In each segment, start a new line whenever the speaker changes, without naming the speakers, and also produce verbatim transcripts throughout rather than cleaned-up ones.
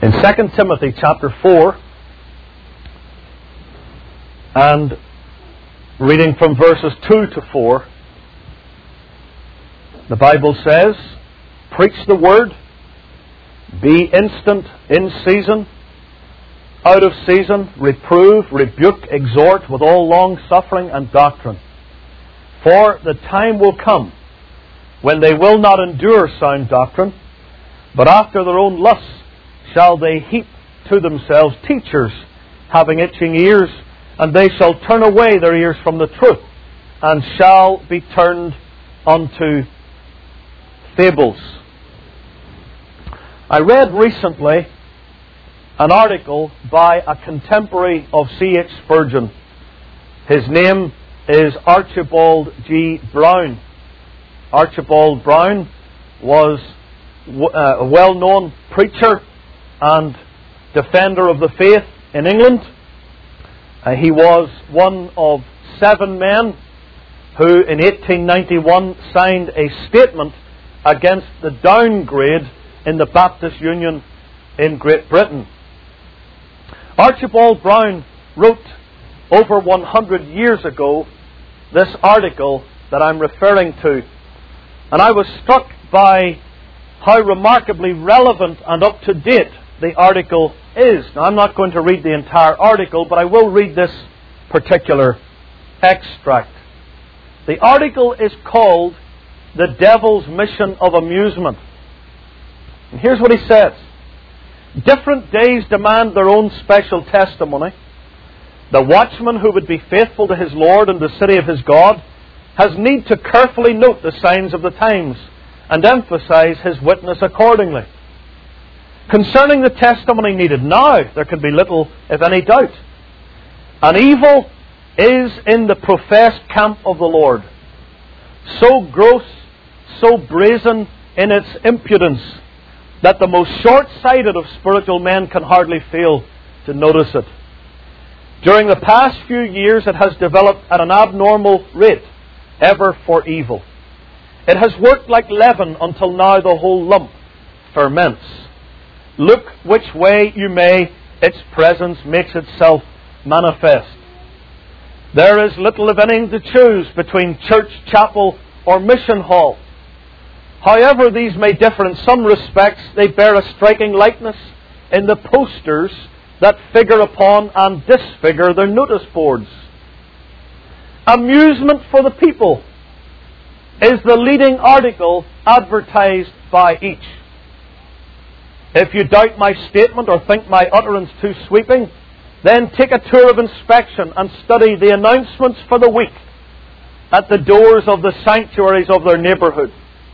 In Second Timothy chapter four, and reading from verses two to four, the Bible says, "Preach the word, be instant in season, out of season, reprove, rebuke, exhort with all long suffering and doctrine. For the time will come when they will not endure sound doctrine, but after their own lusts shall they heap to themselves teachers having itching ears, and they shall turn away their ears from the truth, and shall be turned unto fables." I read recently an article by a contemporary of C H Spurgeon. His name is Archibald G. Brown. Archibald Brown was a well-known preacher and defender of the faith in England. Uh, he was one of seven men who in eighteen ninety-one signed a statement against the downgrade in the Baptist Union in Great Britain. Archibald Brown wrote over one hundred years ago this article that I'm referring to, and I was struck by how remarkably relevant and up to date the article is. Now, I'm not going to read the entire article, but I will read this particular extract. The article is called "The Devil's Mission of Amusement." And here's what he says. "Different days demand their own special testimony. The watchman who would be faithful to his Lord and the city of his God has need to carefully note the signs of the times and emphasize his witness accordingly. Concerning the testimony needed now, there can be little, if any, doubt. An evil is in the professed camp of the Lord, so gross, so brazen in its impudence, that the most short-sighted of spiritual men can hardly fail to notice it. During the past few years, it has developed at an abnormal rate, ever for evil. It has worked like leaven until now the whole lump ferments. Look which way you may, its presence makes itself manifest. There is little, if anything, to choose between church, chapel, or mission hall. However these may differ in some respects, they bear a striking likeness in the posters that figure upon and disfigure their notice boards. Amusement for the people is the leading article advertised by each. If you doubt my statement or think my utterance too sweeping, then take a tour of inspection and study the announcements for the week at the doors of the sanctuaries of their neighbourhood.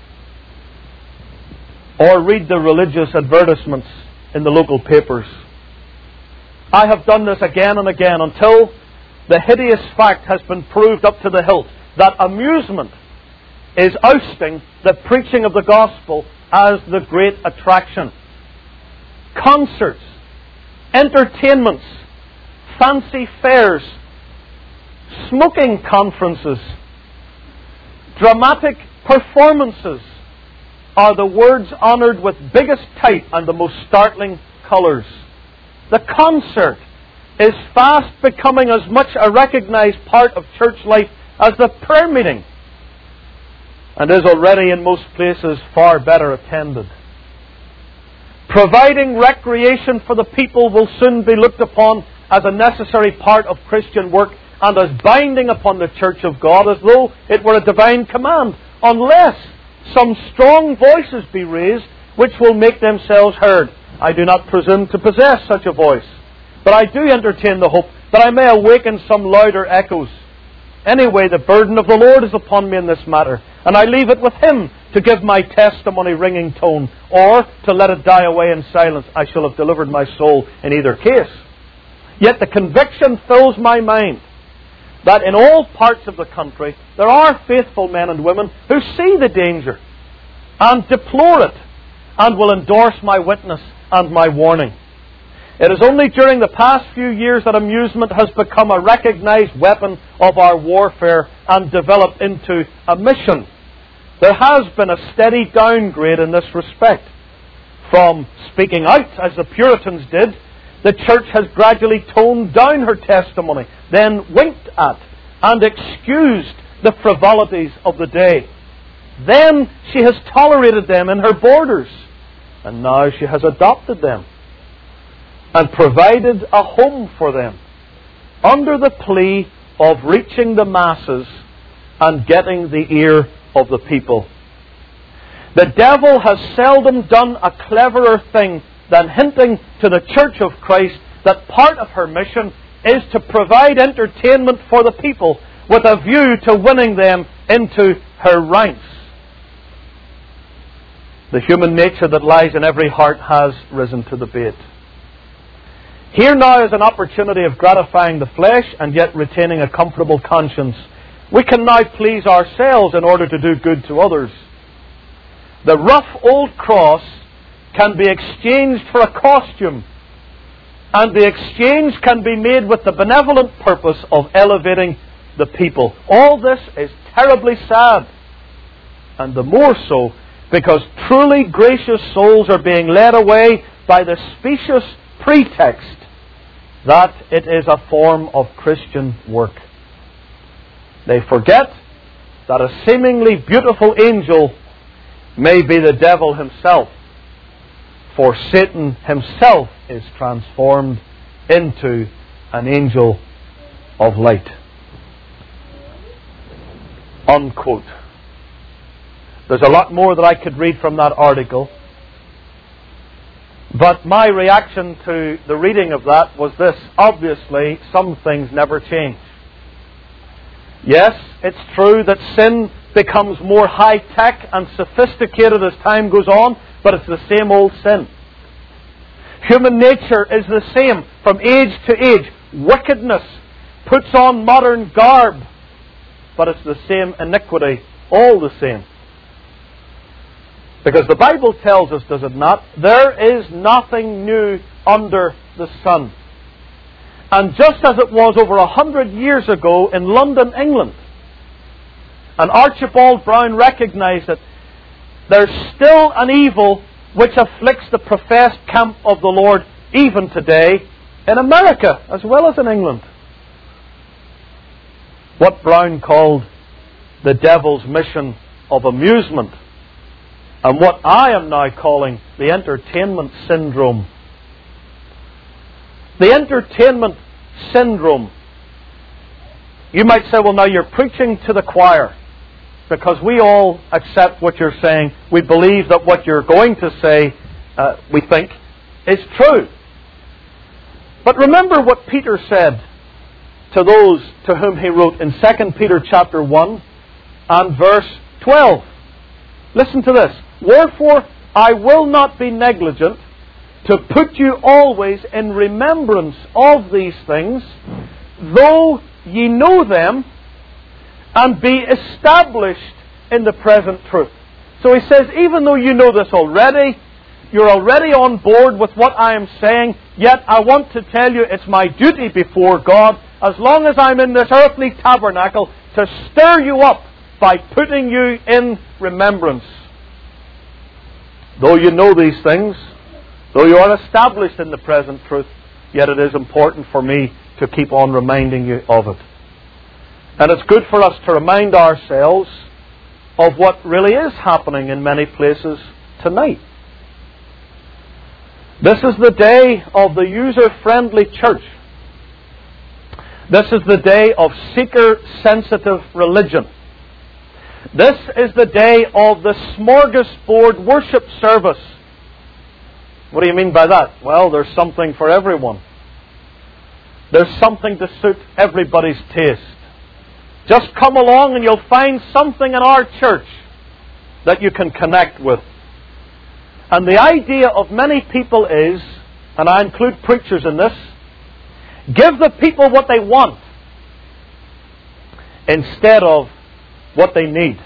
Or read the religious advertisements in the local papers. I have done this again and again until the hideous fact has been proved up to the hilt that amusement is ousting the preaching of the gospel as the great attraction. Concerts, entertainments, fancy fairs, smoking conferences, dramatic performances are the words honoured with biggest type and the most startling colours. The concert is fast becoming as much a recognised part of church life as the prayer meeting, and is already in most places far better attended. Providing recreation for the people will soon be looked upon as a necessary part of Christian work and as binding upon the Church of God as though it were a divine command, unless some strong voices be raised which will make themselves heard. I do not presume to possess such a voice, but I do entertain the hope that I may awaken some louder echoes. Anyway, the burden of the Lord is upon me in this matter, and I leave it with Him to give my testimony ringing tone, or to let it die away in silence. I shall have delivered my soul in either case. Yet the conviction fills my mind that in all parts of the country there are faithful men and women who see the danger and deplore it, and will endorse my witness and my warning. It is only during the past few years that amusement has become a recognized weapon of our warfare and developed into a mission. There has been a steady downgrade in this respect. from speaking out as the Puritans did. The church has gradually toned down her testimony, then winked at and excused the frivolities of the day. Then she has tolerated them in her borders, and now she has adopted them and provided a home for them under the plea of reaching the masses and getting the ear of the people. The devil has seldom done a cleverer thing than hinting to the Church of Christ that part of her mission is to provide entertainment for the people with a view to winning them into her ranks. The human nature that lies in every heart has risen to the bait. Here now is an opportunity of gratifying the flesh and yet retaining a comfortable conscience. We can now please ourselves in order to do good to others. The rough old cross can be exchanged for a costume, and the exchange can be made with the benevolent purpose of elevating the people. All this is terribly sad, and the more so because truly gracious souls are being led away by the specious pretext that it is a form of Christian work. They forget that a seemingly beautiful angel may be the devil himself, for Satan himself is transformed into an angel of light. Unquote. There's a lot more that I could read from that article, but my reaction to the reading of that was this: obviously, some things never change. Yes, it's true that sin becomes more high-tech and sophisticated as time goes on, but it's the same old sin. Human nature is the same from age to age. Wickedness puts on modern garb, but it's the same iniquity, all the same. Because the Bible tells us, does it not? There is nothing new under the sun. And just as it was over a hundred years ago in London, England, and Archibald Brown recognized that there's still an evil which afflicts the professed camp of the Lord even today in America as well as in England. What Brown called the devil's mission of amusement, and what I am now calling the entertainment syndrome. The entertainment syndrome. You might say, well, now you're preaching to the choir, because we all accept what you're saying. We believe that what you're going to say, uh, we think, is true. But remember what Peter said to those to whom he wrote in Second Peter chapter one and verse twelve. Listen to this. Wherefore I will not be negligent to put you always in remembrance of these things, though ye know them, and be established in the present truth. So he says, even though you know this already, you're already on board with what I am saying, yet I want to tell you it's my duty before God, as long as I'm in this earthly tabernacle, to stir you up by putting you in remembrance. Though you know these things, though you are established in the present truth, yet it is important for me to keep on reminding you of it. And it's good for us to remind ourselves of what really is happening in many places tonight. This is the day of the user-friendly church. This is the day of seeker-sensitive religion. This is the day of the smorgasbord worship service. What do you mean by that? Well, there's something for everyone. There's something to suit everybody's taste. Just come along and you'll find something in our church that you can connect with. And the idea of many people is, and I include preachers in this, give the people what they want instead of what they need.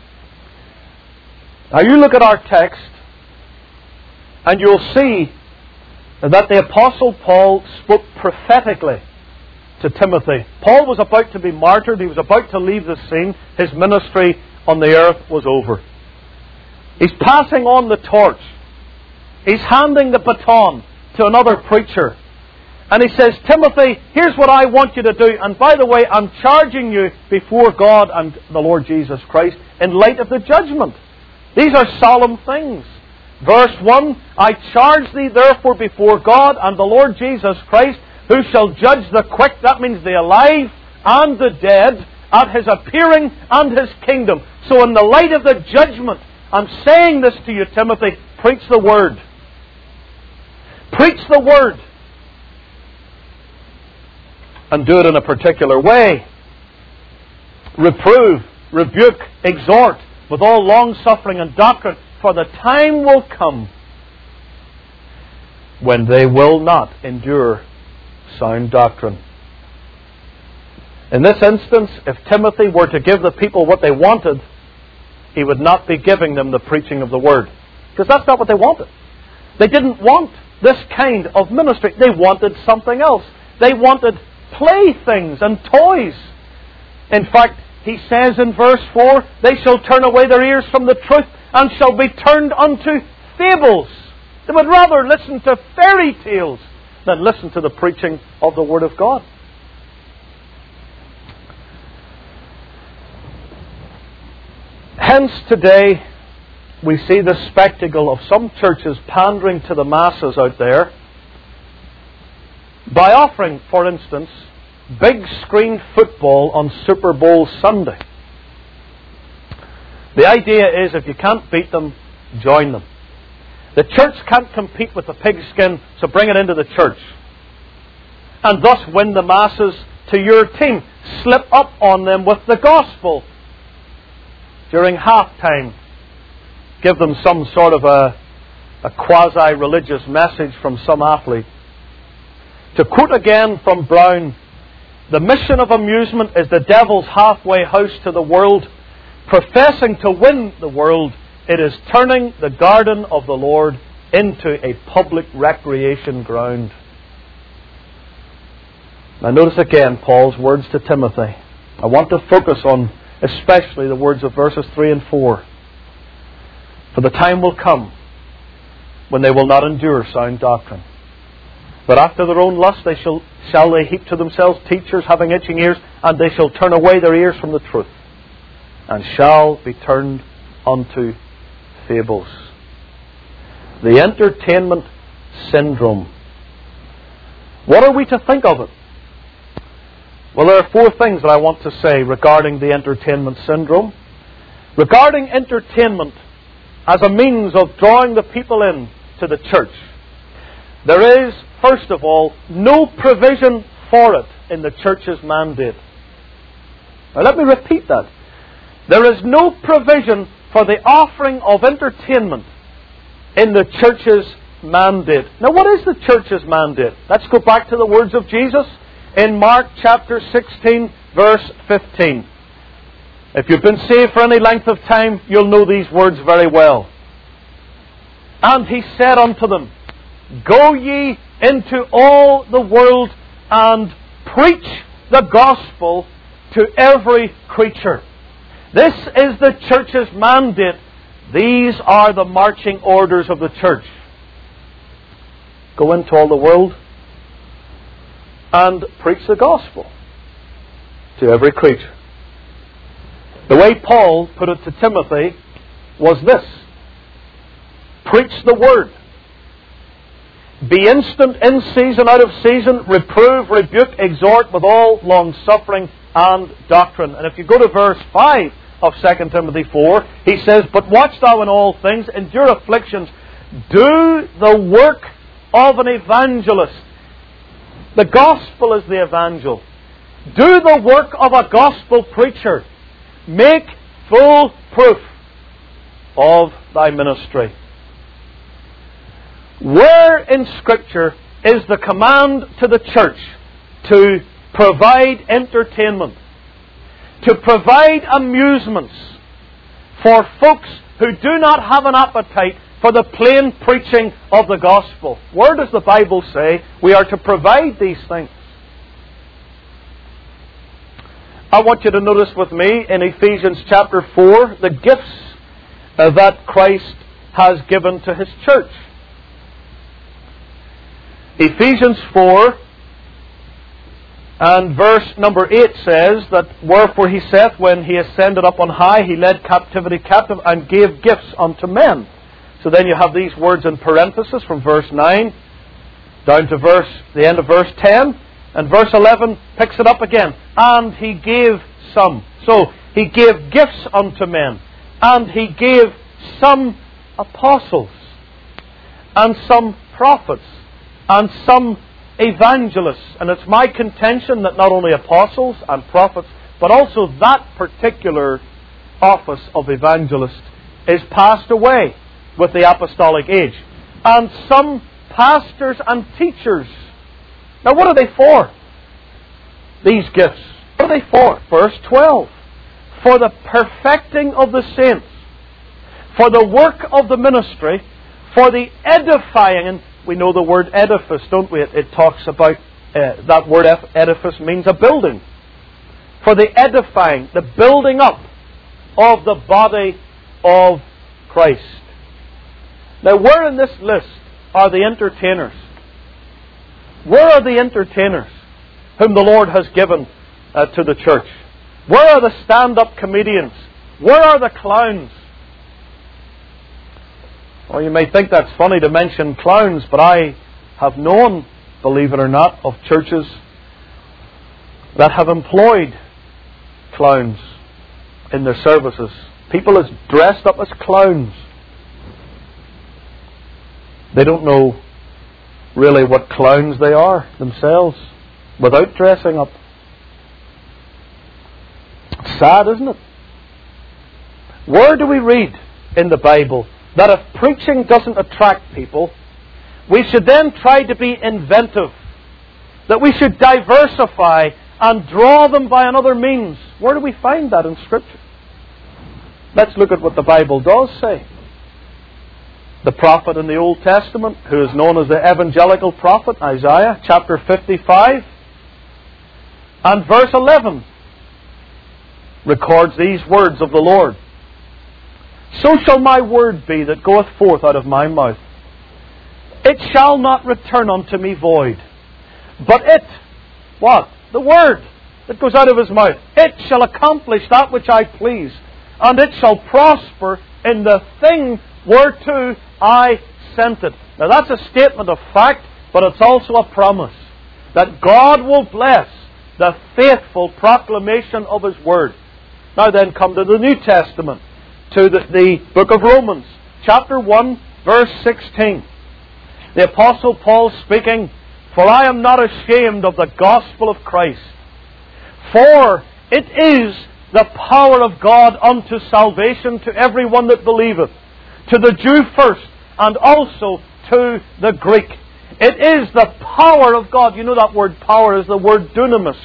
Now you look at our text and you'll see that the Apostle Paul spoke prophetically to Timothy. Paul was about to be martyred. He was about to leave the scene. His ministry on the earth was over. He's passing on the torch. He's handing the baton to another preacher. And he says, Timothy, here's what I want you to do. And by the way, I'm charging you before God and the Lord Jesus Christ in light of the judgment. These are solemn things. Verse one, I charge thee therefore before God and the Lord Jesus Christ, who shall judge the quick, that means the alive, and the dead, at His appearing and His kingdom. So in the light of the judgment, I'm saying this to you, Timothy, preach the Word. Preach the Word. And do it in a particular way. Reprove, rebuke, exhort with all long-suffering and doctrine, for the time will come when they will not endure sound doctrine. In this instance, if Timothy were to give the people what they wanted, he would not be giving them the preaching of the Word. Because that's not what they wanted. They didn't want this kind of ministry. They wanted something else. They wanted playthings and toys. In fact, he says in verse four, they shall turn away their ears from the truth and shall be turned unto fables. They would rather listen to fairy tales than listen to the preaching of the Word of God. Hence today we see the spectacle of some churches pandering to the masses out there by offering, for instance, big screen football on Super Bowl Sunday. The idea is if you can't beat them, join them. The church can't compete with the pigskin, so bring it into the church. And thus win the masses to your team. Slip up on them with the gospel. During halftime, give them some sort of a, a quasi-religious message from some athlete. To quote again from Brown, the mission of amusement is the devil's halfway house to the world. Professing to win the world, it is turning the garden of the Lord into a public recreation ground. Now notice again Paul's words to Timothy. I want to focus on especially the words of verses three and four. For the time will come when they will not endure sound doctrine, but after their own lust they shall, shall they heap to themselves teachers having itching ears, and they shall turn away their ears from the truth, and shall be turned unto fables. The entertainment syndrome. What are we to think of it? Well, there are four things that I want to say regarding the entertainment syndrome. Regarding entertainment as a means of drawing the people in to the church, there is, first of all, no provision for it in the church's mandate. Now let me repeat that. There is no provision for the offering of entertainment in the church's mandate. Now what is the church's mandate? Let's go back to the words of Jesus in Mark chapter sixteen, verse fifteen. If you've been saved for any length of time, you'll know these words very well. And He said unto them, Go ye into all the world and preach the gospel to every creature. This is the church's mandate. These are the marching orders of the church. Go into all the world and preach the gospel to every creature. The way Paul put it to Timothy was this: preach the word. Be instant in season, out of season. Reprove, rebuke, exhort with all long suffering and doctrine. And if you go to verse five of Second Timothy four, he says, But watch thou in all things, endure afflictions, do the work of an evangelist. The gospel is the evangel. Do the work of a gospel preacher. Make full proof of thy ministry. Where in Scripture is the command to the church to provide entertainment, to provide amusements for folks who do not have an appetite for the plain preaching of the gospel? Where does the Bible say we are to provide these things? I want you to notice with me in Ephesians chapter four the gifts that Christ has given to His church. Ephesians four and verse number eight says that, wherefore he saith, when he ascended up on high, he led captivity captive and gave gifts unto men. So then you have these words in parenthesis from verse nine down to verse the end of verse ten. And verse eleven picks it up again. And he gave some. So he gave gifts unto men. And he gave some apostles. And some prophets. And some evangelists. And it's my contention that not only apostles and prophets, but also that particular office of evangelist is passed away with the apostolic age. And some pastors and teachers. Now what are they for? These gifts. What are they for? Verse twelve. For the perfecting of the saints. For the work of the ministry. For the edifying. And we know the word edifice, don't we? It, it talks about, uh, that word edifice means a building. For the edifying, the building up of the body of Christ. Now where in this list are the entertainers? Where are the entertainers whom the Lord has given uh, to the church? Where are the stand-up comedians? Where are the clowns? Well, you may think that's funny to mention clowns, but I have known, believe it or not, of churches that have employed clowns in their services. People is dressed up as clowns. They don't know really what clowns they are themselves without dressing up. It's sad, isn't it? Where do we read in the Bible that if preaching doesn't attract people, we should then try to be inventive, that we should diversify and draw them by another means? Where do we find that in Scripture? Let's look at what the Bible does say. The prophet in the Old Testament, who is known as the evangelical prophet, Isaiah, chapter fifty-five, and verse eleven, records these words of the Lord. So shall my word be that goeth forth out of my mouth. It shall not return unto me void, but it, what? The word that goes out of his mouth. It shall accomplish that which I please, and it shall prosper in the thing whereto I sent it. Now that's a statement of fact, but it's also a promise that God will bless the faithful proclamation of His Word. Now then, come to the New Testament, to the, the book of Romans, chapter one, verse sixteen. The Apostle Paul speaking, for I am not ashamed of the gospel of Christ, for it is the power of God unto salvation to everyone that believeth, to the Jew first, and also to the Greek. It is the power of God. You know that word power is the word dunamis.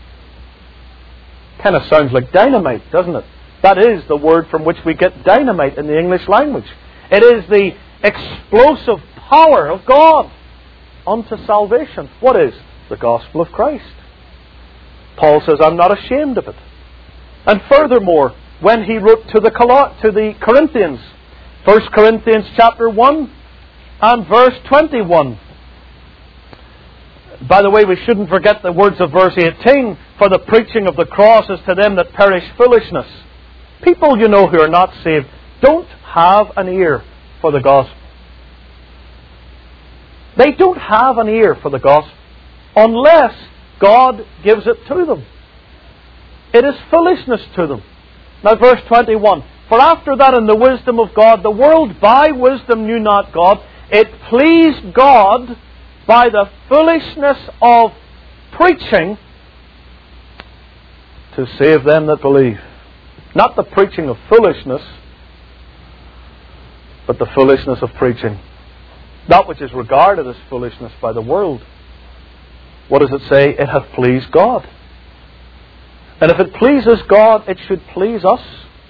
Kind of sounds like dynamite, doesn't it? That is the word from which we get dynamite in the English language. It is the explosive power of God unto salvation. What is? The gospel of Christ. Paul says, I'm not ashamed of it. And furthermore, when he wrote to the Col- to the Corinthians, First Corinthians chapter one and verse twenty-one. By the way, we shouldn't forget the words of verse eighteen. For the preaching of the cross is to them that perish foolishness. People, you know, who are not saved don't have an ear for the gospel. They don't have an ear for the gospel unless God gives it to them. It is foolishness to them. Now verse twenty-one. For after that in the wisdom of God, the world by wisdom knew not God. It pleased God by the foolishness of preaching to save them that believe. Not the preaching of foolishness, but the foolishness of preaching. That which is regarded as foolishness by the world. What does it say? It hath pleased God. And if it pleases God, it should please us.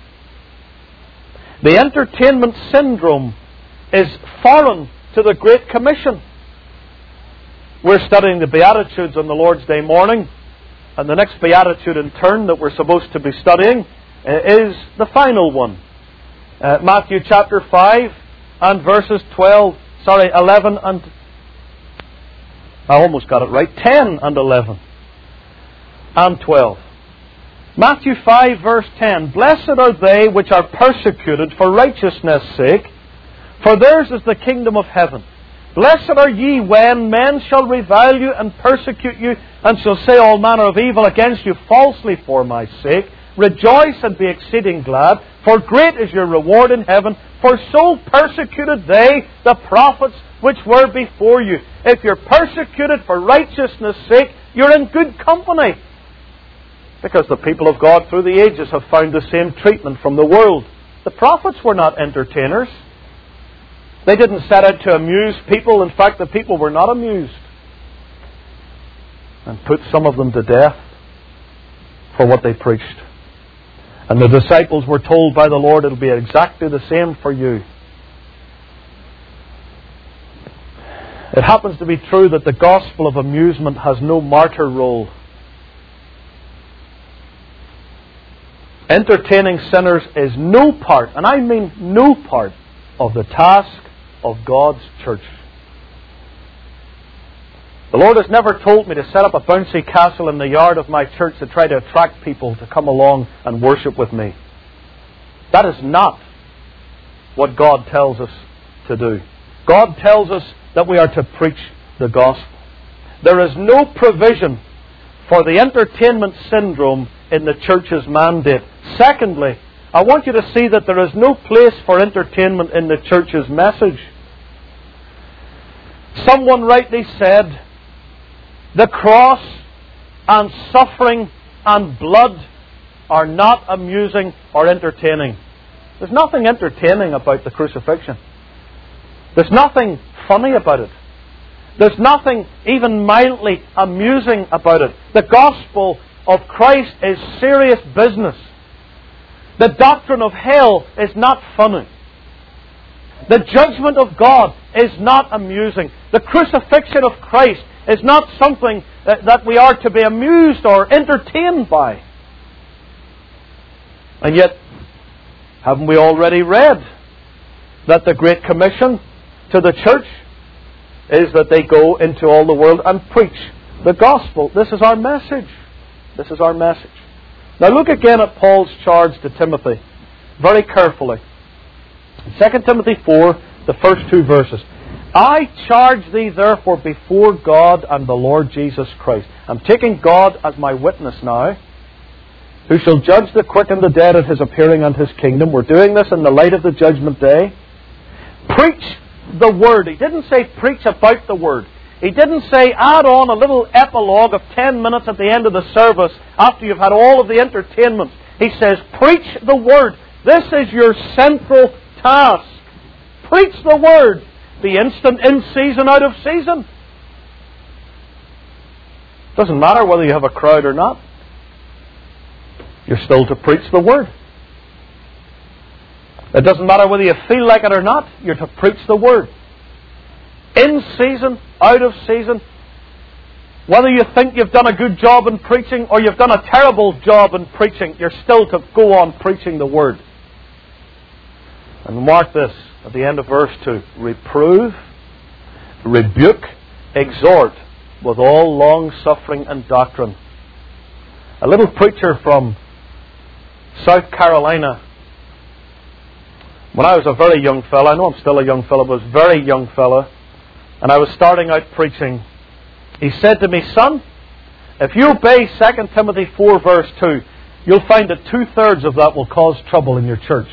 The entertainment syndrome is foreign to the Great Commission. We're studying the Beatitudes on the Lord's Day morning, and the next Beatitude in turn that we're supposed to be studying is the final one. Uh, Matthew chapter five and verses twelve, sorry, eleven and I almost got it right. ten and eleven and twelve. Matthew five verse ten. Blessed are they which are persecuted for righteousness' sake, for theirs is the kingdom of heaven. Blessed are ye when men shall revile you and persecute you, and shall say all manner of evil against you falsely for my sake. Rejoice and be exceeding glad, for great is your reward in heaven. For so persecuted they the prophets which were before you. If you're persecuted for righteousness' sake, you're in good company. Because the people of God through the ages have found the same treatment from the world. The prophets were not entertainers. They didn't set out to amuse people. In fact, the people were not amused. And put some of them to death for what they preached. And the disciples were told by the Lord, it'll be exactly the same for you. It happens to be true that the gospel of amusement has no martyr role. Entertaining sinners is no part, and I mean no part, of the task of God's church. The Lord has never told me to set up a bouncy castle in the yard of my church to try to attract people to come along and worship with me. That is not what God tells us to do. God tells us that we are to preach the gospel. There is no provision for the entertainment syndrome in the church's mandate. Secondly, I want you to see that there is no place for entertainment in the church's message. Someone rightly said, the cross and suffering and blood are not amusing or entertaining. There's nothing entertaining about the crucifixion. There's nothing funny about it. There's nothing even mildly amusing about it. The gospel of Christ is serious business. The doctrine of hell is not funny. The judgment of God is not amusing. The crucifixion of Christ is not something that we are to be amused or entertained by. And yet, haven't we already read that the Great Commission to the church is that they go into all the world and preach the gospel? This is our message. This is our message. Now look again at Paul's charge to Timothy, very carefully. Second Timothy four, the first two verses. I charge thee therefore before God and the Lord Jesus Christ. I'm taking God as my witness now, who shall judge the quick and the dead at His appearing and His kingdom. We're doing this in the light of the judgment day. Preach the Word. He didn't say preach about the Word. He didn't say add on a little epilogue of ten minutes at the end of the service after you've had all of the entertainment. He says preach the Word. This is your central task. Preach the Word. Be instant in season, out of season. Doesn't matter whether you have a crowd or not. You're still to preach the Word. It doesn't matter whether you feel like it or not. You're to preach the Word. In season, out of season. Whether you think you've done a good job in preaching or you've done a terrible job in preaching, you're still to go on preaching the Word. And mark this at the end of verse two. Reprove, rebuke, exhort with all long suffering and doctrine. A little preacher from South Carolina, when I was a very young fellow, I know I'm still a young fellow, but I was a very young fellow, and I was starting out preaching, he said to me, son, if you obey Second Timothy four verse two, you'll find that two-thirds of that will cause trouble in your church.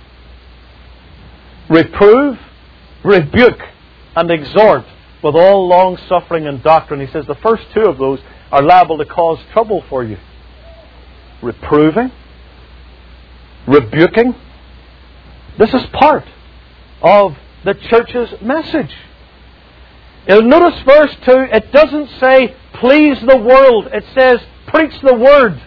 Reprove, rebuke, and exhort with all long suffering and doctrine. He says the first two of those are liable to cause trouble for you. Reproving, rebuking. This is part of the church's message. You'll notice verse two, it doesn't say please the world. It says preach the Word.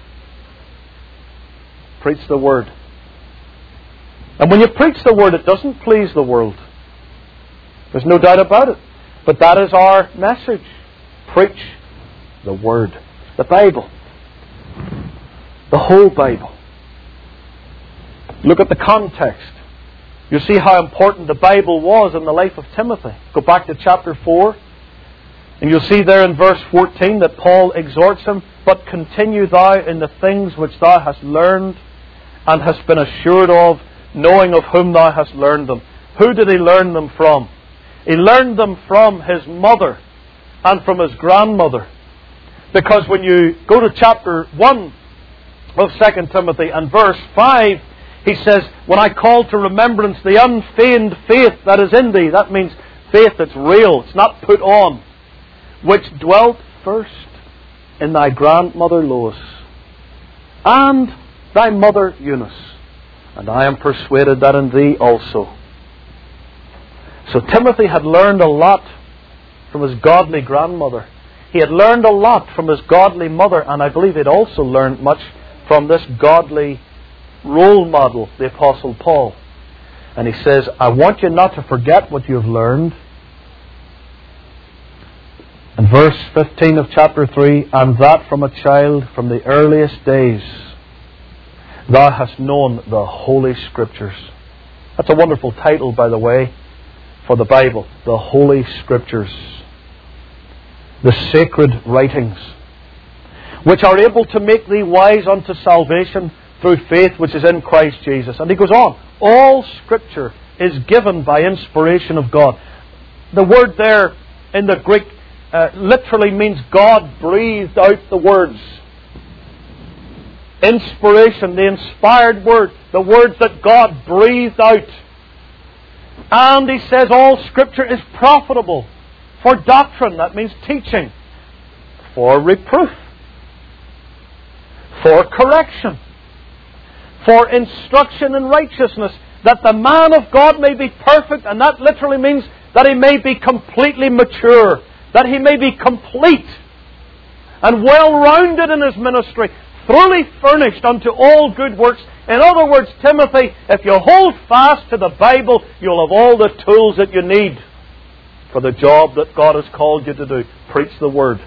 Preach the Word. And when you preach the Word, it doesn't please the world. There's no doubt about it. But that is our message. Preach the Word. The Bible. The whole Bible. Look at the context. You see how important the Bible was in the life of Timothy. Go back to chapter four. And you'll see there in verse fourteen that Paul exhorts him, but continue thou in the things which thou hast learned and hast been assured of, knowing of whom thou hast learned them. Who did he learn them from? He learned them from his mother and from his grandmother. Because when you go to chapter one of Second Timothy and verse five, he says, when I call to remembrance the unfeigned faith that is in thee, that means faith that's real, it's not put on, which dwelt first in thy grandmother Lois and thy mother Eunice, and I am persuaded that in thee also. So Timothy had learned a lot from his godly grandmother. He had learned a lot from his godly mother, and I believe he'd also learned much from this godly role model, the Apostle Paul. And he says, I want you not to forget what you have learned. And verse fifteen of chapter three, and that from a child, from the earliest days, thou hast known the Holy Scriptures. That's a wonderful title, by the way, for the Bible. The Holy Scriptures. The sacred writings, which are able to make thee wise unto salvation through faith which is in Christ Jesus. And he goes on, all Scripture is given by inspiration of God. The word there in the Greek uh, literally means God breathed out the words. Inspiration, the inspired word, the words that God breathed out. And he says all Scripture is profitable for doctrine, that means teaching, for reproof, for correction, for instruction in righteousness, that the man of God may be perfect, and that literally means that he may be completely mature, that he may be complete and well-rounded in his ministry, thoroughly furnished unto all good works. In other words, Timothy, if you hold fast to the Bible, you'll have all the tools that you need for the job that God has called you to do. Preach the Word.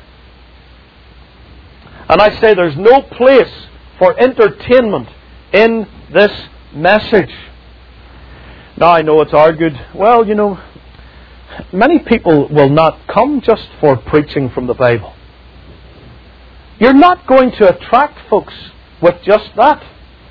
And I say there's no place for entertainment in this message. Now I know it's argued, well, you know, many people will not come just for preaching from the Bible. You're not going to attract folks with just that.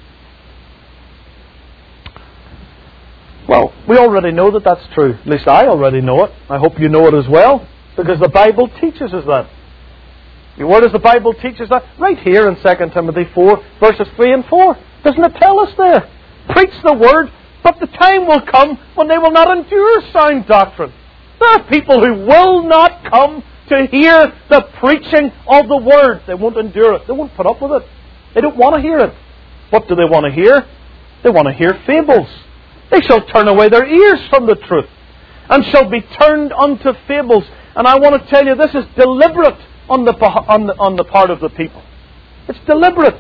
Well, we already know that that's true. At least I already know it. I hope you know it as well, because the Bible teaches us that. Where does the Bible teach us that? Right here in Second Timothy four, verses three and four. Doesn't it tell us there? Preach the Word, but the time will come when they will not endure sound doctrine. There are people who will not come to hear the preaching of the Word. They won't endure it. They won't put up with it. They don't want to hear it. What do they want to hear? They want to hear fables. They shall turn away their ears from the truth, and shall be turned unto fables. And I want to tell you, this is deliberate on the, on the, on the part of the people. It's deliberate.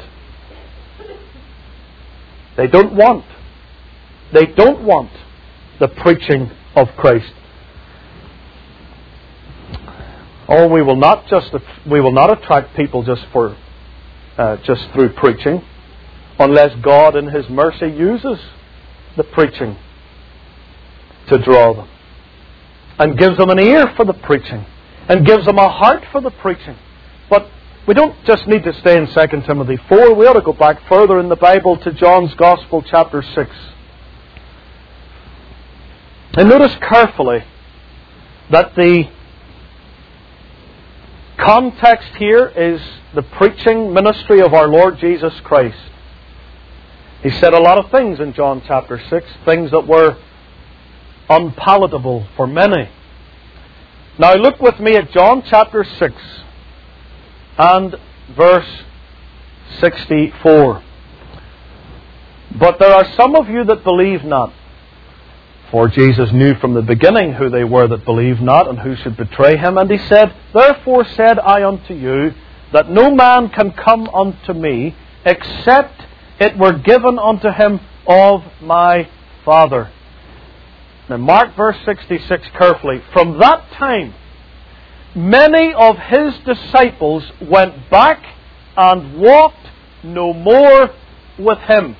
They don't want, they don't want the preaching of Christ. Oh, we will not just we will not attract people just for uh, just through preaching, unless God in His mercy uses the preaching to draw them, and gives them an ear for the preaching, and gives them a heart for the preaching. But we don't just need to stay in Second Timothy four. We ought to go back further in the Bible to John's Gospel, chapter six. And notice carefully that the context here is the preaching ministry of our Lord Jesus Christ. He said a lot of things in John chapter six, things that were unpalatable for many. Now look with me at John chapter six and verse sixty-four. But there are some of you that believe not. For Jesus knew from the beginning who they were that believed not, and who should betray Him. And He said, Therefore said I unto you, that no man can come unto me, except it were given unto him of my Father. Now mark verse sixty-six carefully. From that time, many of His disciples went back and walked no more with Him.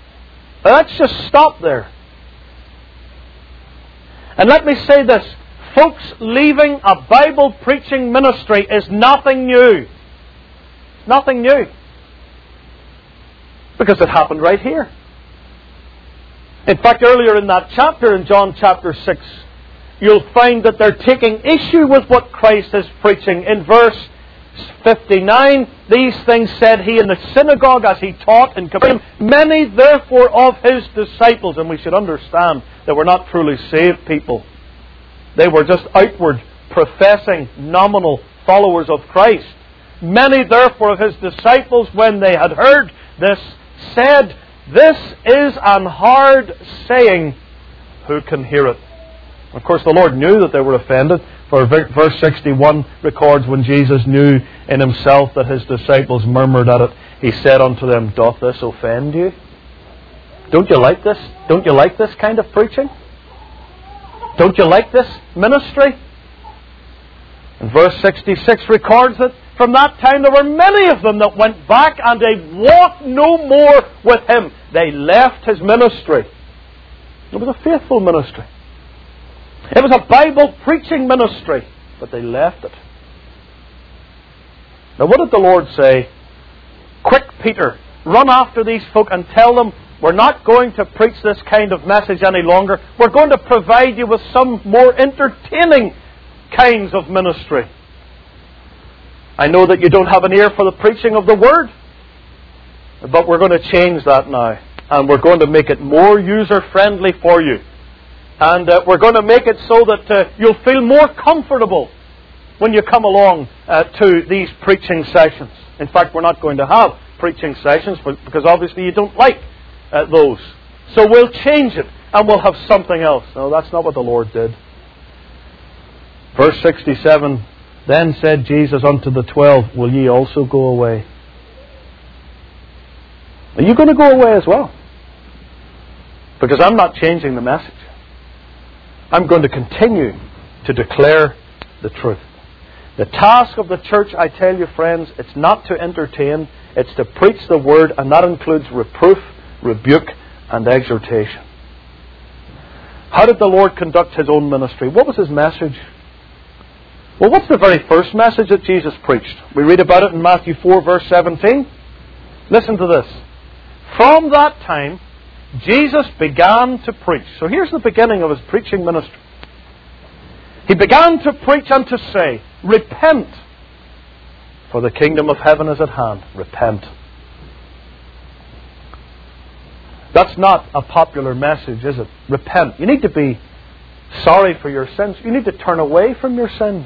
Now let's just stop there. And let me say this. folks leaving a Bible preaching ministry is nothing new. Nothing new. Because it happened right here. In fact, earlier in that chapter, in John chapter six, you'll find that they're taking issue with what Christ is preaching. In verse fifty-nine, these things said he in the synagogue as he taught in Capernaum. Many therefore of his disciples, and we should understand they were not truly saved people. They were just outward, professing, nominal followers of Christ. Many therefore of his disciples, when they had heard this, said, "This is an hard saying. Who can hear it?" Of course, the Lord knew that they were offended. For verse sixty-one records, when Jesus knew in himself that his disciples murmured at it, he said unto them, "Doth this offend you? Don't you like this? Don't you like this kind of preaching? Don't you like this ministry?" And verse sixty-six records that from that time there were many of them that went back and they walked no more with him. They left his ministry. It was a faithful ministry. It was a Bible preaching ministry, but they left it. Now what did the Lord say? "Quick, Peter, run after these folk and tell them we're not going to preach this kind of message any longer. We're going to provide you with some more entertaining kinds of ministry. I know that you don't have an ear for the preaching of the Word, but we're going to change that now. And we're going to make it more user-friendly for you. And uh, we're going to make it so that uh, you'll feel more comfortable when you come along uh, to these preaching sessions. In fact, we're not going to have preaching sessions because obviously you don't like uh, those. So we'll change it and we'll have something else." No, that's not what the Lord did. Verse sixty-seven, "Then said Jesus unto the twelve, Will ye also go away?" Are you going to go away as well? Because I'm not changing the message. I'm going to continue to declare the truth. The task of the church, I tell you friends, it's not to entertain, it's to preach the Word, and that includes reproof, rebuke, and exhortation. How did the Lord conduct His own ministry? What was His message? Well, what's the very first message that Jesus preached? We read about it in Matthew four, verse seventeen. Listen to this. "From that time, Jesus began to preach." So here's the beginning of His preaching ministry. He began to preach and to say, "Repent, for the kingdom of heaven is at hand." Repent. That's not a popular message, is it? Repent. You need to be sorry for your sins. You need to turn away from your sins.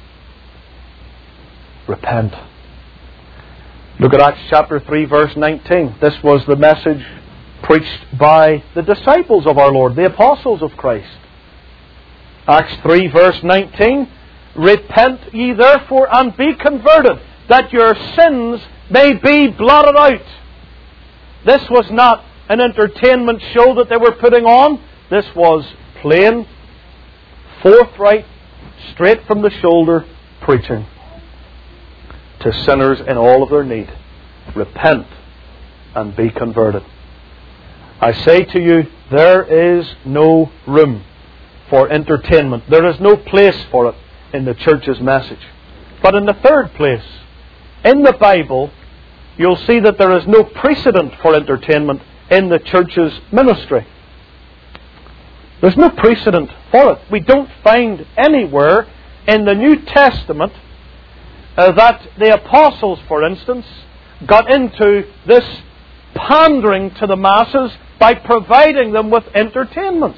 Repent. Look at Acts chapter three, verse nineteen. This was the message preached by the disciples of our Lord, the apostles of Christ. Acts three, verse nineteen. "Repent ye therefore and be converted, that your sins may be blotted out." This was not an entertainment show that they were putting on. This was plain, forthright, straight from the shoulder preaching to sinners in all of their need. Repent and be converted. I say to you, there is no room for entertainment. There is no place for it in the church's message. But in the third place, in the Bible, you'll see that there is no precedent for entertainment in the church's ministry. There's no precedent for it. We don't find anywhere in the New Testament uh, that the apostles, for instance, got into this pandering to the masses by providing them with entertainments.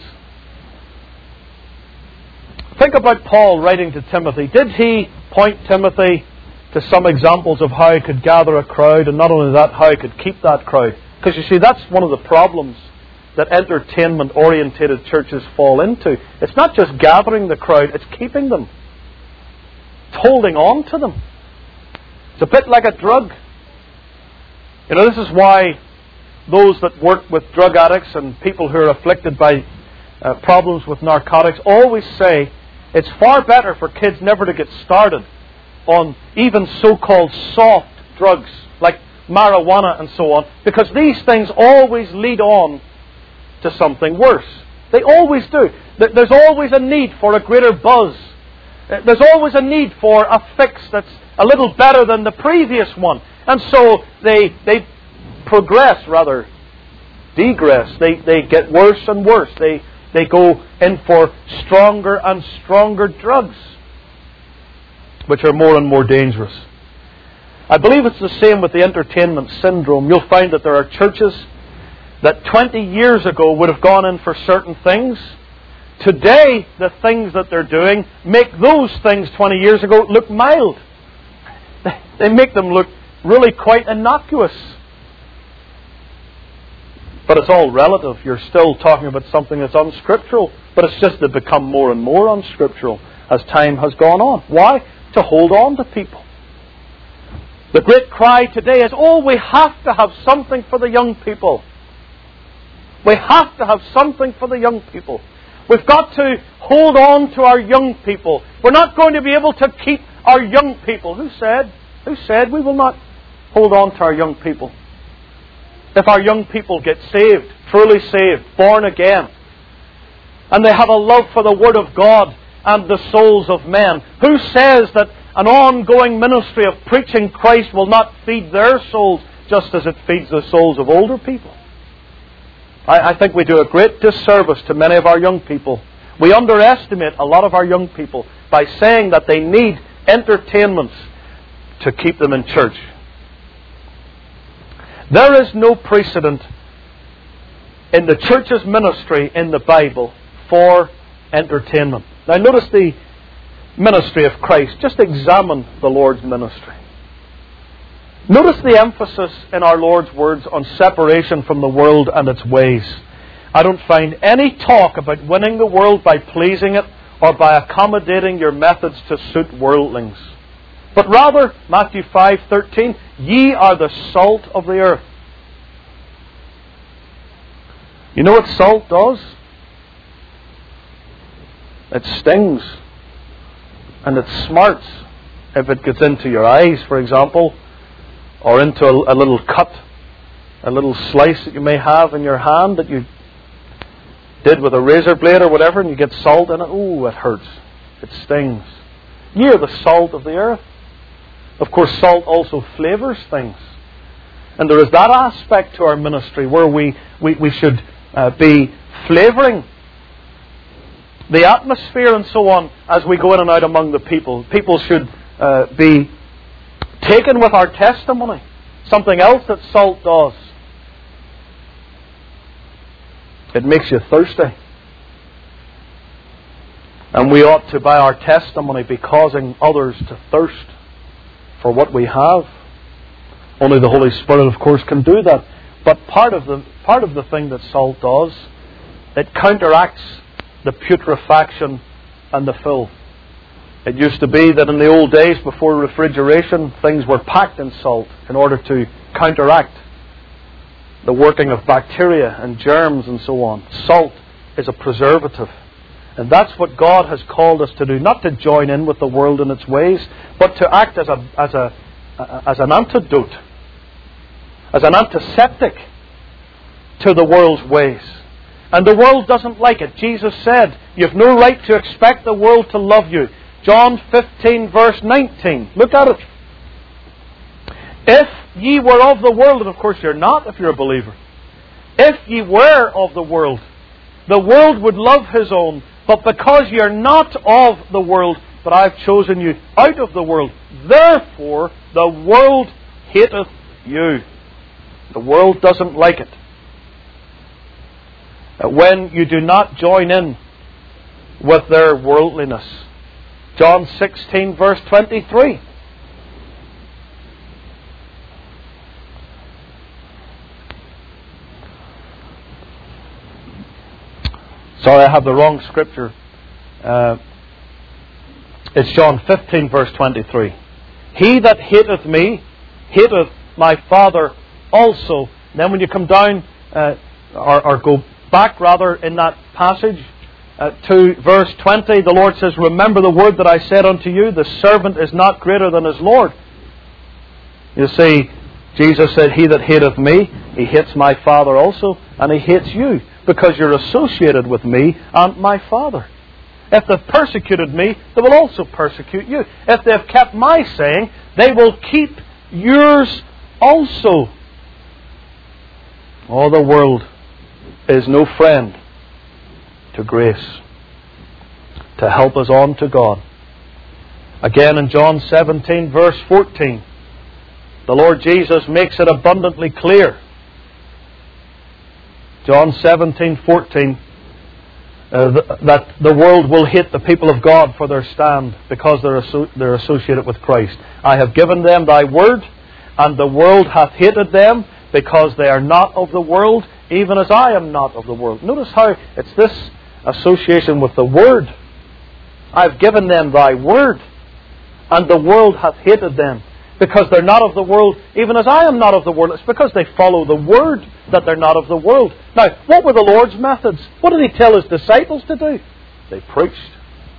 Think about Paul writing to Timothy. Did he point Timothy to some examples of how he could gather a crowd, and not only that, how he could keep that crowd? Because you see, that's one of the problems that entertainment-orientated churches fall into. It's not just gathering the crowd, it's keeping them. It's holding on to them. It's a bit like a drug. You know, this is why those that work with drug addicts and people who are afflicted by uh, problems with narcotics always say it's far better for kids never to get started on even so-called soft drugs like marijuana and so on, because these things always lead on to something worse. They always do. There's always a need for a greater buzz. There's always a need for a fix that's a little better than the previous one. And so they they progress, rather, degress. They, they get worse and worse. They, they go in for stronger and stronger drugs, which are more and more dangerous. I believe it's the same with the entertainment syndrome. You'll find that there are churches that twenty years ago would have gone in for certain things. Today, the things that they're doing make those things twenty years ago look mild. They make them look really quite innocuous. But it's all relative. You're still talking about something that's unscriptural, but it's just to become more and more unscriptural as time has gone on. Why? To hold on to people. The great cry today is, oh, we have to have something for the young people. We have to have something for the young people. We've got to hold on to our young people. We're not going to be able to keep our young people. Who said? Who said we will not hold on to our young people? If our young people get saved, truly saved, born again, and they have a love for the Word of God and the souls of men, who says that an ongoing ministry of preaching Christ will not feed their souls just as it feeds the souls of older people? I, I think we do a great disservice to many of our young people. We underestimate a lot of our young people by saying that they need entertainments to keep them in church. There is no precedent in the church's ministry in the Bible for entertainment. Now notice the ministry of Christ. Just examine the Lord's ministry. Notice the emphasis in our Lord's words on separation from the world and its ways. I don't find any talk about winning the world by pleasing it or by accommodating your methods to suit worldlings. But rather, Matthew five thirteen, ye are the salt of the earth. You know what salt does? It stings. And it smarts if it gets into your eyes, for example, or into a, a little cut, a little slice that you may have in your hand that you did with a razor blade or whatever, and you get salt in it. Ooh, it hurts. It stings. Ye are the salt of the earth. Of course, salt also flavours things. And there is that aspect to our ministry where we, we, we should uh, be flavouring the atmosphere and so on as we go in and out among the people. People should uh, be taken with our testimony. Something else that salt does. It makes you thirsty. And we ought to, by our testimony, be causing others to thirst for what we have. Only the Holy Spirit, of course, can do that. But part of the part of the thing that salt does, it counteracts the putrefaction and the filth. It used to be that in the old days, before refrigeration, things were packed in salt in order to counteract the working of bacteria and germs and so on. Salt is a preservative. And that's what God has called us to do. Not to join in with the world in its ways, but to act as a as a as an antidote, as an antiseptic to the world's ways. And the world doesn't like it. Jesus said, "You've no right to expect the world to love you." John fifteen, verse nineteen. Look at it. If ye were of the world, and of course you're not if you're a believer. If ye were of the world, the world would love his own. But because you're not of the world, but I've chosen you out of the world, therefore the world hateth you. The world doesn't like it. When you do not join in with their worldliness. John sixteen, verse twenty-three. Sorry, I have the wrong scripture. Uh, it's John fifteen, verse twenty-three. He that hateth me, hateth my Father also. And then when you come down, uh, or, or go back rather in that passage, uh, to verse twenty, the Lord says, remember the word that I said unto you, the servant is not greater than his Lord. You see, Jesus said, he that hateth me, he hates my Father also, and he hates you. because you're associated with me and my Father. If they've persecuted me, they will also persecute you. If they've kept my saying, they will keep yours also. All the world is no friend to grace, to help us on to God. Again in John seventeen verse fourteen, the Lord Jesus makes it abundantly clear. John seventeen fourteen, uh, th- that the world will hate the people of God for their stand because they're, asso- they're associated with Christ. I have given them thy word, and the world hath hated them because they are not of the world, even as I am not of the world. Notice how it's this association with the word. I've given them thy word, and the world hath hated them because they're not of the world, even as I am not of the world. It's because they follow the word that they're not of the world. Now, what were the Lord's methods? What did He tell His disciples to do? They preached.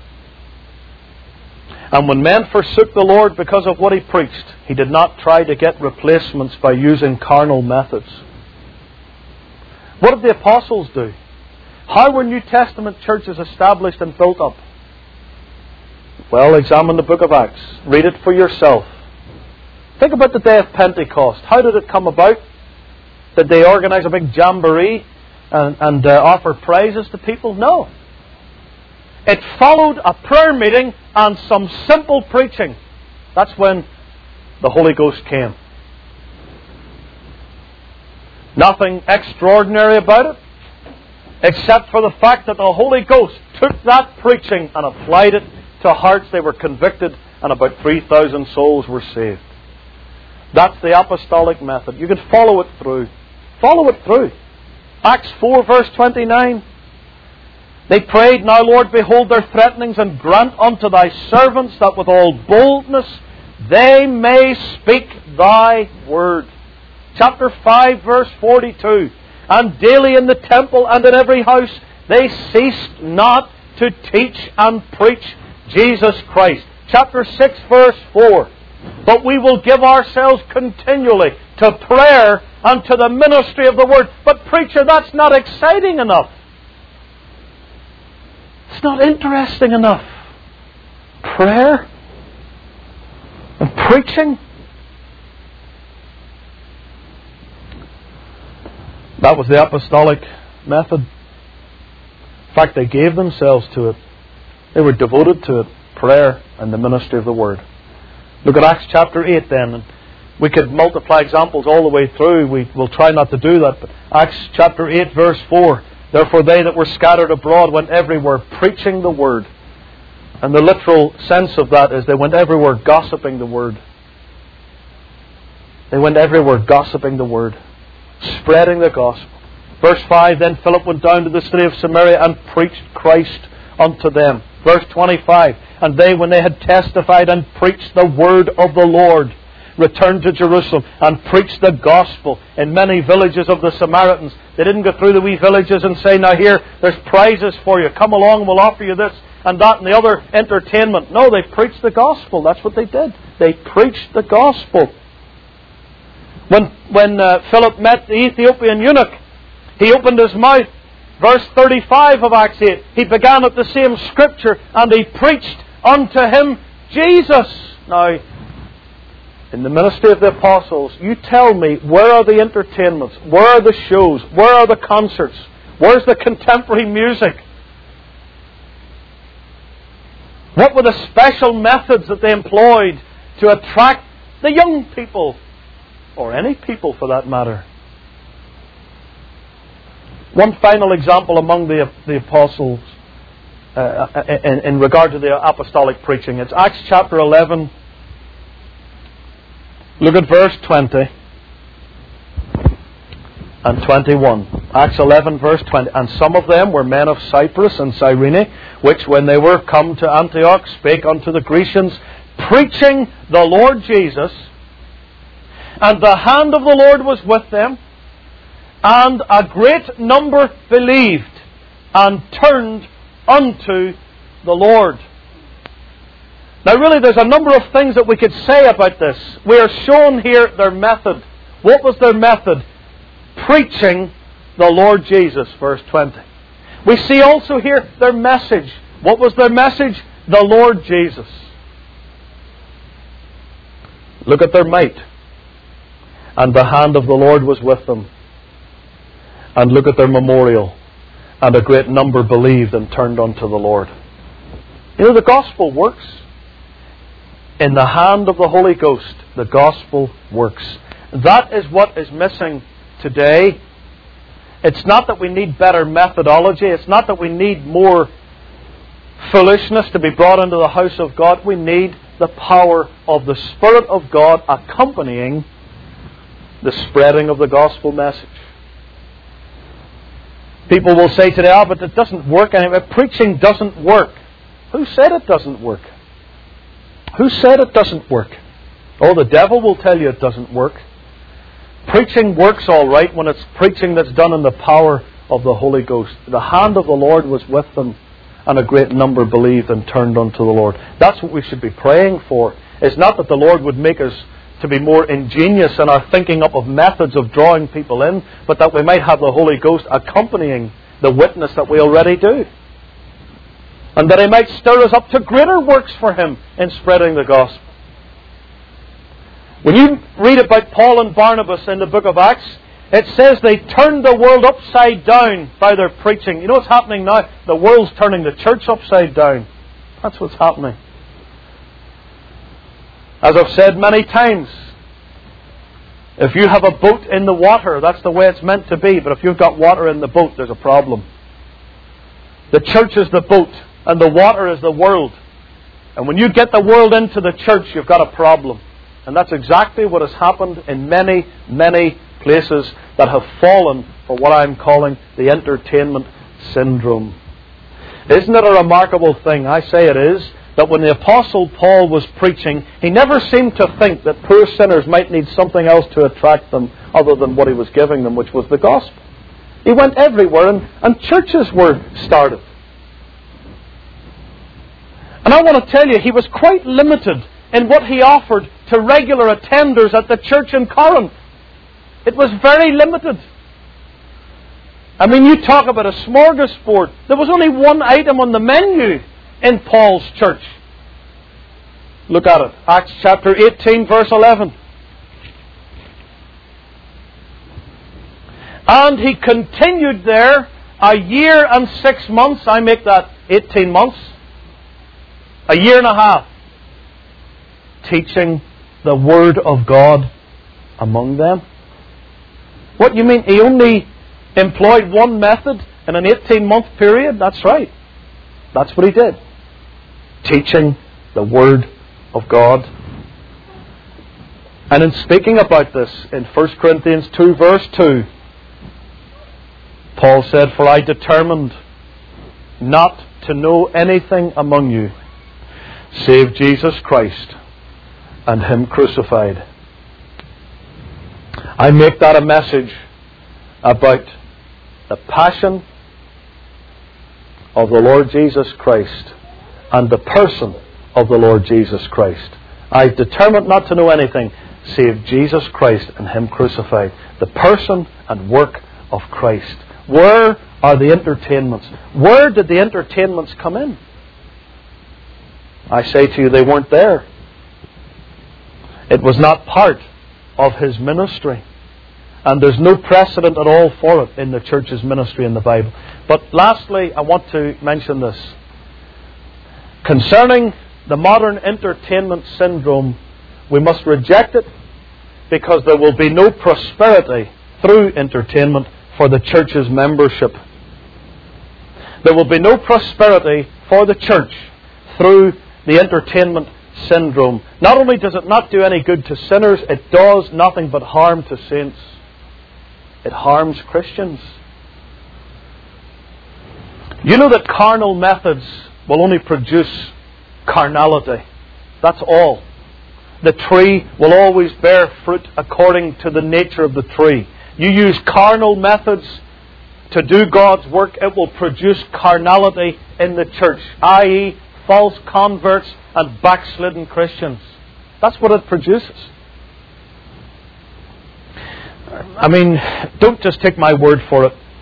And when men forsook the Lord because of what He preached, He did not try to get replacements by using carnal methods. What did the apostles do? How were New Testament churches established and built up? Well, examine the book of Acts. Read it for yourself. Think about the day of Pentecost. How did it come about? Did they organize a big jamboree and, and uh, offer prizes to people? No. It followed a prayer meeting and some simple preaching. That's when the Holy Ghost came. Nothing extraordinary about it, except for the fact that the Holy Ghost took that preaching and applied it to hearts. They were convicted, and about three thousand souls were saved. That's the apostolic method. You can follow it through. Follow it through. Acts four verse twenty-nine. They prayed, Now, Lord, behold their threatenings, and grant unto thy servants that with all boldness they may speak thy word. Chapter five verse forty-two. And daily in the temple and in every house they ceased not to teach and preach Jesus Christ. Chapter six verse four. But we will give ourselves continually to prayer and to the ministry of the word. But preacher, that's not exciting enough. It's not interesting enough. Prayer and preaching. That was the apostolic method. In fact, they gave themselves to it. They were devoted to it. Prayer and the ministry of the word. Look at Acts chapter eight then. And we could multiply examples all the way through. We will try not to do that. But Acts chapter eight verse four. Therefore they that were scattered abroad went everywhere preaching the word. And the literal sense of that is they went everywhere gossiping the word. They went everywhere gossiping the word. Spreading the gospel. Verse five, Then Philip went down to the city of Samaria and preached Christ unto them. Verse twenty-five, And they, when they had testified and preached the word of the Lord, returned to Jerusalem and preached the gospel in many villages of the Samaritans. They didn't go through the wee villages and say, Now here, there's prizes for you. Come along, we'll offer you this and that and the other entertainment. No, they preached the gospel. That's what they did. They preached the gospel. When, when uh, Philip met the Ethiopian eunuch, he opened his mouth. Verse thirty-five of Acts eight. He began at the same scripture and he preached unto him Jesus. Now, in the ministry of the apostles, you tell me, where are the entertainments? Where are the shows? Where are the concerts? Where's the contemporary music? What were the special methods that they employed to attract the young people? Or any people for that matter. One final example among the, the apostles uh, in, in regard to the apostolic preaching. It's Acts chapter eleven. Look at verse twenty and twenty-one. Acts eleven verse twenty. And some of them were men of Cyprus and Cyrene, which when they were come to Antioch spake unto the Grecians, preaching the Lord Jesus. And the hand of the Lord was with them, and a great number believed and turned unto the Lord. Now really there's a number of things that we could say about this. We are shown here their method. What was their method? Preaching the Lord Jesus, verse twenty. We see also here their message. What was their message? The Lord Jesus. Look at their might. And the hand of the Lord was with them. And look at their memorial. And a great number believed and turned unto the Lord. You know, the gospel works. In the hand of the Holy Ghost, the gospel works. That is what is missing today. It's not that we need better methodology. It's not that we need more foolishness to be brought into the house of God. We need the power of the Spirit of God accompanying the spreading of the gospel message. People will say today, oh, but it doesn't work anyway. Preaching doesn't work. Who said it doesn't work? Who said it doesn't work? Oh, the devil will tell you it doesn't work. Preaching works all right when it's preaching that's done in the power of the Holy Ghost. The hand of the Lord was with them, and a great number believed and turned unto the Lord. That's what we should be praying for. It's not that the Lord would make us to be more ingenious in our thinking up of methods of drawing people in, but that we might have the Holy Ghost accompanying the witness that we already do. And that He might stir us up to greater works for Him in spreading the gospel. When you read about Paul and Barnabas in the book of Acts, it says they turned the world upside down by their preaching. You know what's happening now? The world's turning the church upside down. That's what's happening. As I've said many times, if you have a boat in the water, that's the way it's meant to be. But if you've got water in the boat, there's a problem. The church is the boat, and the water is the world. And when you get the world into the church, you've got a problem. And that's exactly what has happened in many, many places that have fallen for what I'm calling the entertainment syndrome. Isn't it a remarkable thing? I say it is, that when the Apostle Paul was preaching, he never seemed to think that poor sinners might need something else to attract them other than what he was giving them, which was the gospel. He went everywhere, and, and churches were started. And I want to tell you, he was quite limited in what he offered to regular attenders at the church in Corinth. It was very limited. I mean, you talk about a smorgasbord. There was only one item on the menu in Paul's church. Look at it. Acts chapter eighteen, verse eleven. And he continued there a year and six months. I make that eighteen months. A year and a half. Teaching the Word of God among them. What, you mean he only employed one method in an eighteen-month period? That's right. That's what he did. Teaching the Word of God. And in speaking about this in First Corinthians two, verse two, Paul said, For I determined not to know anything among you save Jesus Christ and Him crucified. I make that a message about the passion of the Lord Jesus Christ and the person of the Lord Jesus Christ. I've determined not to know anything save Jesus Christ and Him crucified. The person and work of Christ. Where are the entertainments? Where did the entertainments come in? I say to you, they weren't there. It was not part of His ministry. And there's no precedent at all for it in the church's ministry in the Bible. But lastly, I want to mention this. Concerning the modern entertainment syndrome, we must reject it because there will be no prosperity through entertainment for the church's membership. There will be no prosperity for the church through the entertainment syndrome. Not only does it not do any good to sinners, it does nothing but harm to saints. It harms Christians. You know that carnal methods will only produce carnality. That's all. The tree will always bear fruit according to the nature of the tree. You use carnal methods to do God's work, it will produce carnality in the church, that is false converts and backslidden Christians. That's what it produces. I mean, don't just take my word for it.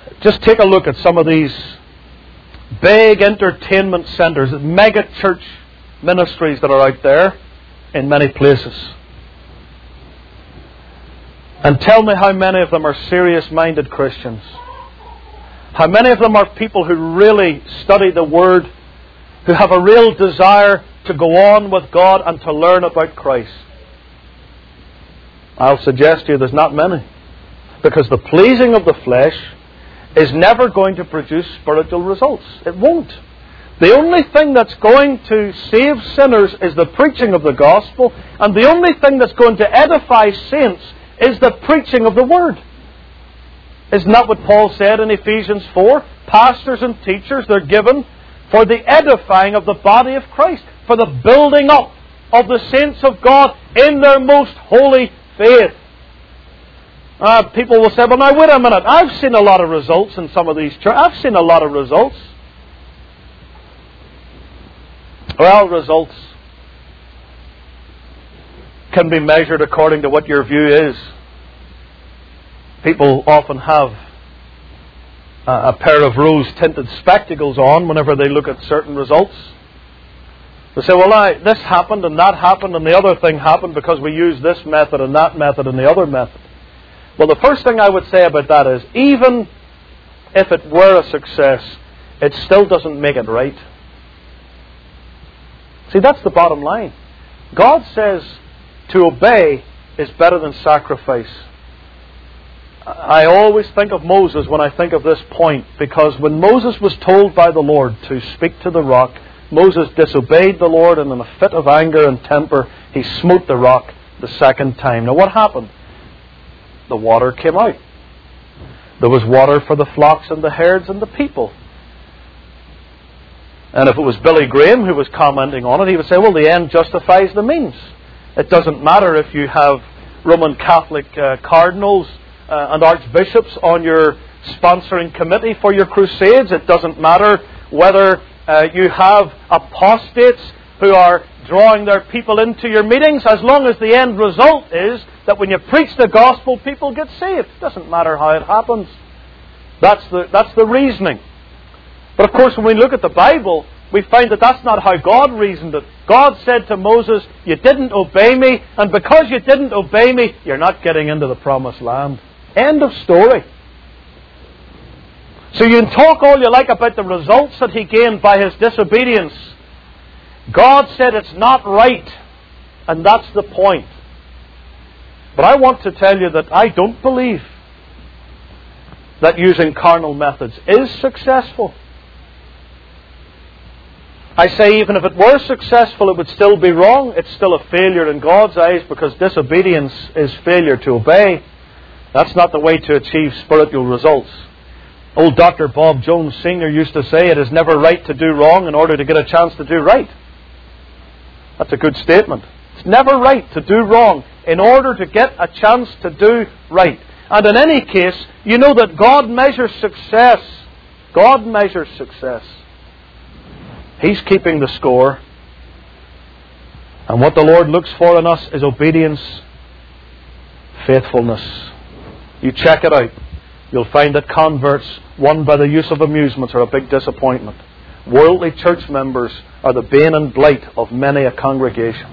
Just take a look at some of these big entertainment centres, mega church ministries that are out there in many places. And tell me how many of them are serious-minded Christians. How many of them are people who really study the Word, who have a real desire to go on with God and to learn about Christ? I'll suggest to you there's not many. Because the pleasing of the flesh is never going to produce spiritual results. It won't. The only thing that's going to save sinners is the preaching of the gospel, and the only thing that's going to edify saints is the preaching of the Word. Isn't that what Paul said in Ephesians four? Pastors and teachers, they're given for the edifying of the body of Christ, for the building up of the saints of God in their most holy faith. Uh, people will say, well now wait a minute, I've seen a lot of results in some of these churches. I've seen a lot of results. Well, results can be measured according to what your view is. People often have a pair of rose-tinted spectacles on whenever they look at certain results. They say, well, I, this happened and that happened and the other thing happened because we used this method and that method and the other method. Well, the first thing I would say about that is, even if it were a success, it still doesn't make it right. See, that's the bottom line. God says to obey is better than sacrifice. I always think of Moses when I think of this point, because when Moses was told by the Lord to speak to the rock, Moses disobeyed the Lord, and in a fit of anger and temper, he smote the rock the second time. Now what happened? The water came out. There was water for the flocks and the herds and the people. And if it was Billy Graham who was commenting on it, he would say, well, the end justifies the means. It doesn't matter if you have Roman Catholic uh, cardinals uh, and archbishops on your sponsoring committee for your crusades. It doesn't matter whether uh, you have apostates who are drawing their people into your meetings, as long as the end result is that when you preach the gospel, people get saved. It doesn't matter how it happens. That's the, that's the reasoning. But of course, when we look at the Bible, we find that that's not how God reasoned it. God said to Moses, you didn't obey me, and because you didn't obey me, you're not getting into the promised land. End of story. So you can talk all you like about the results that he gained by his disobedience. God said it's not right, and that's the point. But I want to tell you that I don't believe that using carnal methods is successful. I say even if it were successful, it would still be wrong. It's still a failure in God's eyes, because disobedience is failure to obey. That's not the way to achieve spiritual results. Old Doctor Bob Jones Senior used to say, it is never right to do wrong in order to get a chance to do right. That's a good statement. It's never right to do wrong in order to get a chance to do right. And in any case, you know that God measures success. God measures success. He's keeping the score. And what the Lord looks for in us is obedience, faithfulness. You check it out. You'll find that converts won by the use of amusements are a big disappointment. Worldly church members are the bane and blight of many a congregation.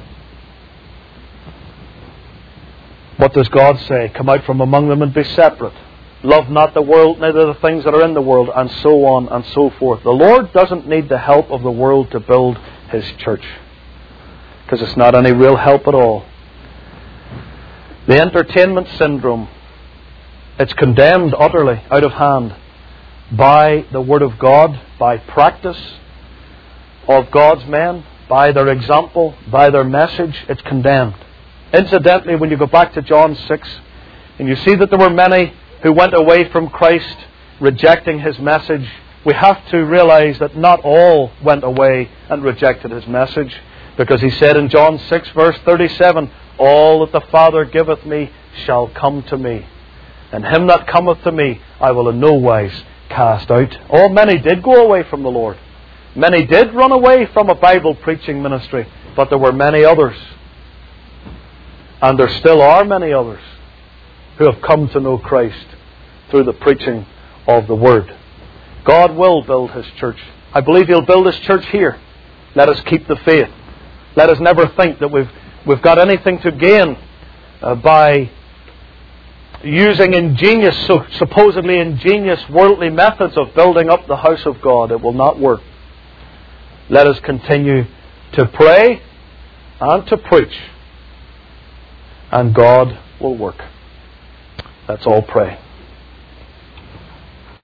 What does God say? Come out from among them and be separate. Love not the world, neither the things that are in the world, and so on and so forth. The Lord doesn't need the help of the world to build His church, because it's not any real help at all. The entertainment syndrome, it's condemned utterly, out of hand, by the Word of God, by practice of God's men, by their example, by their message. It's condemned. Incidentally, when you go back to John six, and you see that there were many who went away from Christ, rejecting His message, we have to realize that not all went away and rejected His message, because He said in John six verse thirty-seven, all that the Father giveth me shall come to me, and him that cometh to me I will in no wise cast out. Oh, many did go away from the Lord. Many did run away from a Bible preaching ministry, but there were many others. And there still are many others who have come to know Christ through the preaching of the Word. God will build His church. I believe He'll build His church here. Let us keep the faith. Let us never think that we've we've got anything to gain uh, by using ingenious, so supposedly ingenious worldly methods of building up the house of God. It will not work. Let us continue to pray and to preach, and God will work. Let's all pray.